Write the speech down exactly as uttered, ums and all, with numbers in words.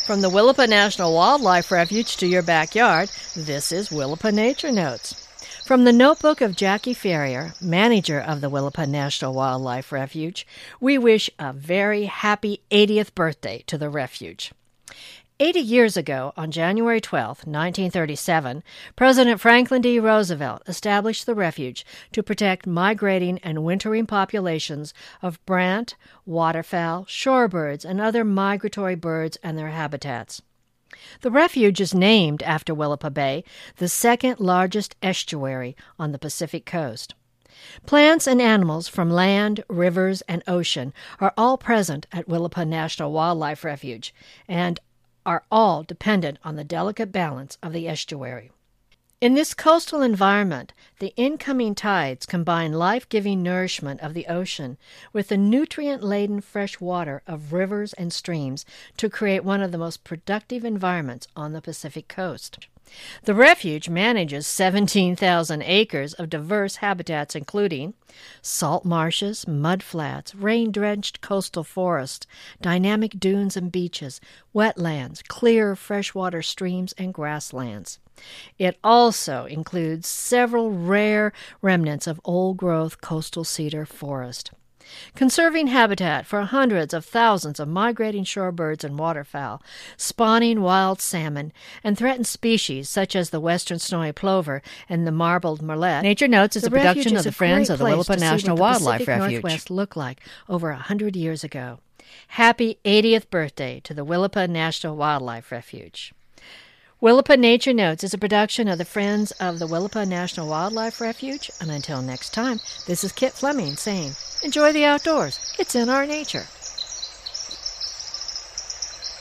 From the Willapa National Wildlife Refuge to your backyard, this is Willapa Nature Notes. From the notebook of Jackie Ferrier, manager of the Willapa National Wildlife Refuge, we wish a very happy eightieth birthday to the refuge. Eighty years ago, on January twelfth, nineteen thirty-seven, President Franklin D. Roosevelt established the refuge to protect migrating and wintering populations of brant, waterfowl, shorebirds, and other migratory birds and their habitats. The refuge is named after Willapa Bay, the second largest estuary on the Pacific coast. Plants and animals from land, rivers, and ocean are all present at Willapa National Wildlife Refuge and are all dependent on the delicate balance of the estuary. In this coastal environment, the incoming tides combine life-giving nourishment of the ocean with the nutrient-laden fresh water of rivers and streams to create one of the most productive environments on the Pacific coast. The refuge manages seventeen thousand acres of diverse habitats including salt marshes, mudflats, rain-drenched coastal forests, dynamic dunes and beaches, wetlands, clear freshwater streams, and grasslands. It also includes several rare remnants of old-growth coastal cedar forest. Conserving habitat for hundreds of thousands of migrating shorebirds and waterfowl, spawning wild salmon, and threatened species such as the western snowy plover and the marbled murrelet. Nature Notes is a production of the Friends of the Willapa National Wildlife Refuge. Northwest looked like over a hundred years ago. Happy eightieth birthday to the Willapa National Wildlife Refuge. Willapa Nature Notes is a production of the Friends of the Willapa National Wildlife Refuge. And until next time, this is Kit Fleming saying, enjoy the outdoors. It's in our nature.